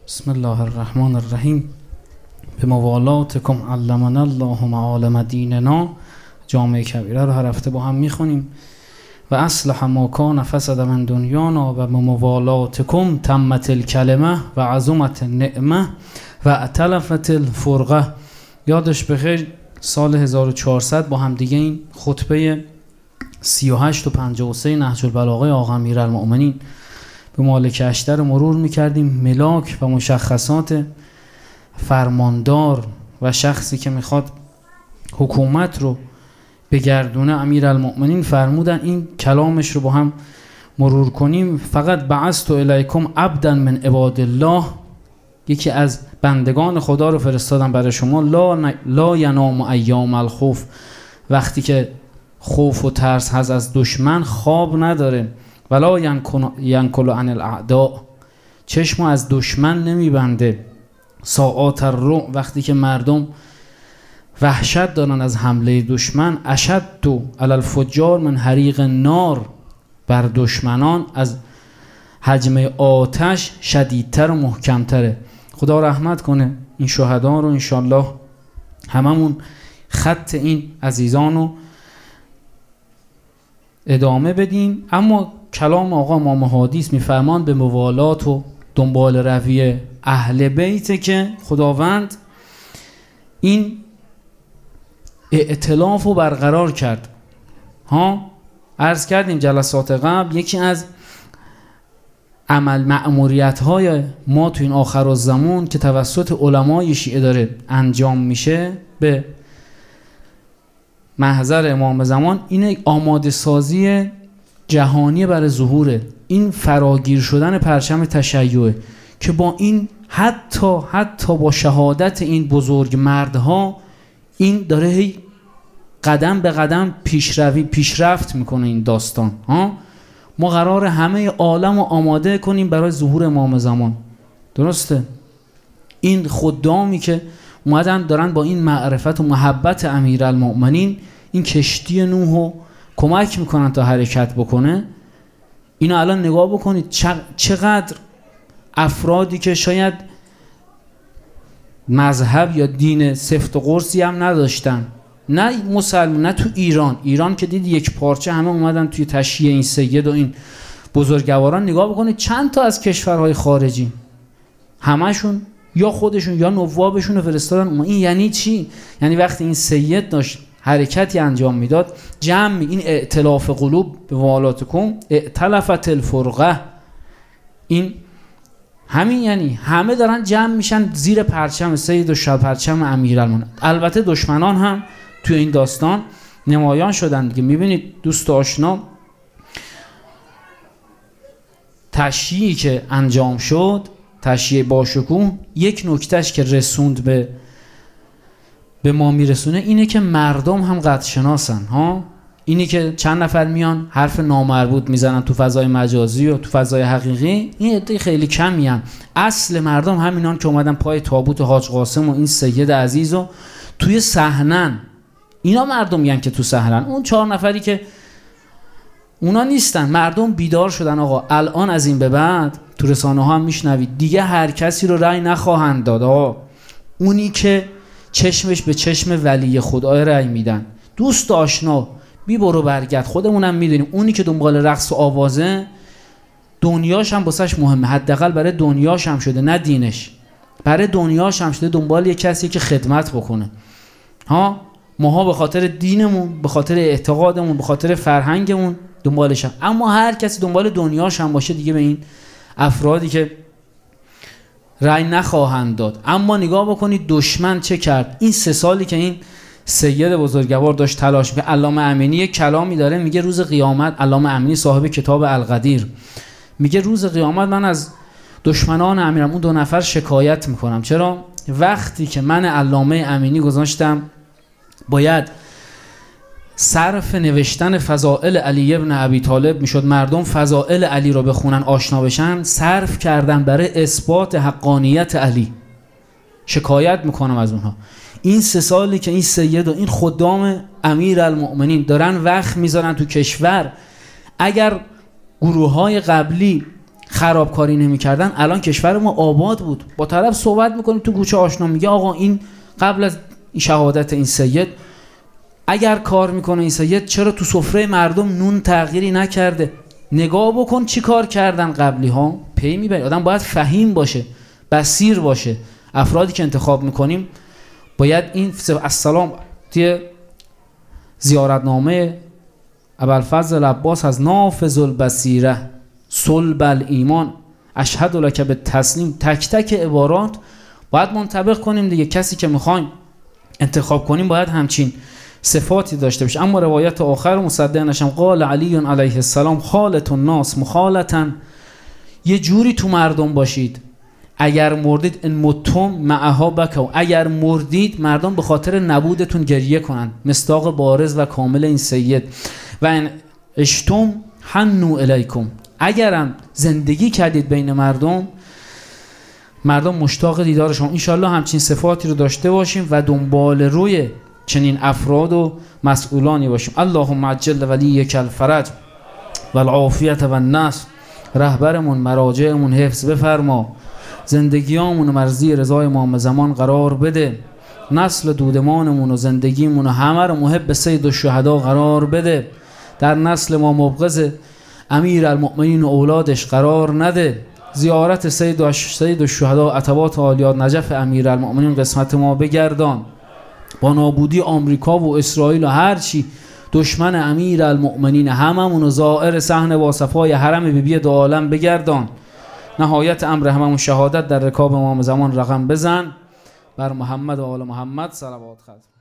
بسم الله الرحمن الرحیم. به موالاتکم علمنا الله معالم دیننا. جامعه کبیره رو هر هفته با هم میخونیم. و اصلح ما کان فسد من دنیانا و موالاتکم تمت الکلمه و عظمت النعمه و اتلفت الفرقه. یادش بخیر سال 1400 با هم دیگه این خطبه 38 و 53 نهج البلاغه آقا امیرالمؤمنین به مالک اشتر مرور میکردیم. ملاک و مشخصات فرماندار و شخصی که میخواد حکومت رو بگردونه امیرالمؤمنین فرمودن این کلامش رو با هم مرور کنیم. فقط بعثت الیکم عبدا من عباد الله، یکی از بندگان خدا رو فرستادم برای شما. لا ینام ایام الخوف، وقتی که خوف و ترس هست از دشمن خواب نداره. ولا ینکل عن الاعداء، چشمو از دشمن نمیبنده. ساعات الرعب، وقتی که مردم وحشت دارن از حمله دشمن. اشد علی الفجار من حریق نار، بر دشمنان از حجم آتش شدیدتر و محکمتره. خدا رحمت کنه این شهدا رو، انشالله هممون خط این عزیزان رو ادامه بدیم. اما کلام آقا امام حدیث میفرمان به موالات و دنبال روی اهل بیت که خداوند این ائتلاف رو برقرار کرد. عرض کردیم جلسات قبل یکی از مأموریت های ما تو این آخر الزمان که توسط علمای شیعه داره انجام میشه به محضر امام زمان، اینه آماده سازی جهانی برای ظهور این فراگیر شدن پرچم تشیع که با این حتی با شهادت این بزرگ مردها این داره هی قدم به قدم پیشرفت میکنه این داستان. ما قراره همه عالم رو آماده کنیم برای ظهور امام زمان. درسته؟ این خدامی که اومدن دارن با این معرفت و محبت امیرالمؤمنین این کشتی نوح رو کمک میکنن تا حرکت بکنه. اینو الان نگاه بکنید چقدر افرادی که شاید مذهب یا دین سفت و قرصی هم نداشتن، نه مسلمان نه تو ایران که دید یک پارچه همه اومدن توی تشییع این سید و این بزرگواران. نگاه بکنید چند تا از کشورهای خارجی همشون یا خودشون یا نوابشون رو فرستادن. این یعنی چی؟ یعنی وقتی این سید داشت حرکتی انجام میداد جمع این ائتلاف قلوب به موالاتکم ائتلفت الفرقه، این همین یعنی همه دارن جمع میشن زیر پرچم سید و پرچم امیرالمؤمنین. البته دشمنان هم توی این داستان نمایان شدن دیگه. میبینید دوست آشنا تشییعی که انجام شد، تشییع باشکوه، یک نکتهش که رسوند به ما میرسونه اینه که مردم هم قدر شناسن. اینی که چند نفر میان حرف نامربوط میزنن تو فضای مجازی و تو فضای حقیقی، این عده خیلی کمی هن. اصل مردم همینان که اومدن پای تابوت حاج قاسم و این سید عزیز و توی صحنن. اینا مردم میگن که تو صحنن. اون 4 نفری که اونا نیستن. مردم بیدار شدن آقا الان از این به بعد تو رسانه ها هم میشنوید دیگه هر کسی رو رأی نخواهند داد. اونی که چشمش به چشم ولی خدا رأی میدن. دوست آشنا بی برو برگرد، خودمونم میدونیم اونی که دنبال رقص و آوازه دنیاش هم واسش مهمه، حداقل برای دنیاش هم شده نه دینش، برای دنیاش هم شده دنبال یک کسی که خدمت بکنه. ماها به خاطر دینمون، به خاطر اعتقادمون، به خاطر فرهنگمون دنبالش هم. اما هر کسی دنبال دنیاش هم باشه دیگه به این افرادی که رأی نخواهند داد. اما نگاه بکنید دشمن چه کرد. این 3 سالی که این سید بزرگوار داشت تلاش می‌کرد. علامه امینی یک کلامی داره میگه روز قیامت، علامه امینی صاحب کتاب القدیر میگه روز قیامت من از دشمنان امیرم اون 2 نفر شکایت میکنم. چرا؟ وقتی که من علامه امینی گذاشتم باید صرف نوشتن فضائل علی ابن ابی طالب میشد، مردم فضائل علی رو بخونن آشنا بشن، صرف کردن برای اثبات حقانیت علی. شکایت میکنم از اونها. این 3 سالی که این سید و این خدام امیرالمؤمنین دارن وقت میذارن تو کشور، اگر گروه‌های قبلی خرابکاری نمی‌کردن الان کشور ما آباد بود. با طرف صحبت می‌کنیم تو کوچه آشنا میگه آقا این قبل از شهادت این سید اگر کار میکنه این سید چرا تو سفره مردم نون تغییری نکرده؟ نگاه بکن چی کار کردن قبلی ها. پی میبری. آدم باید فهیم باشه، بصیر باشه. افرادی که انتخاب میکنیم باید این السلام توی زیارتنامه ابوالفضل عباس از نافذ البصیره صلب الایمان اشهد لک بالتسلیم، تک تک عبارات باید منطبق کنیم دیگه. کسی که میخوایم انتخاب کنیم باید همچین صفاتی داشته باشه. اما روایت آخر مصدق نشم قال علی علیه السلام خالت الناس مخالتا، یه جوری تو مردم باشید اگر مردید ان متم معها بکوا، اگر مردید مردم به خاطر نبودتون گریه کنن. مصداق بارز و کامل این سید. و ان اشتم حنوا الیکم، اگرم زندگی کردید بین مردم مشتاق دیدار شما. انشالله همچین صفاتی رو داشته باشیم و دنبال روی چنین افراد و مسئولانی باشیم. اللهم عجل ولیک الفرج والعافیت والنصر، رهبرمون مراجعمون حفظ بفرما، زندگیامون و مرضی رضای امام زمان قرار بده، نسل دودمانمون و زندگیمون و همه رو محب سید الشهدا قرار بده، در نسل ما مبغض امیر المؤمنین و اولادش قرار نده، زیارت سید الشهدا عتبات عالیات نجف امیر المؤمنین قسمت ما بگردان، با نابودی آمریکا و اسرائیل و هر چی دشمن امیر المؤمنین هممون و زائر صحن واصفای حرم بیبی دو عالم بگردان. نهایت امر هممون شهادت در رکاب امام زمان رقم بزن. بر محمد و آل محمد صلوات ختم.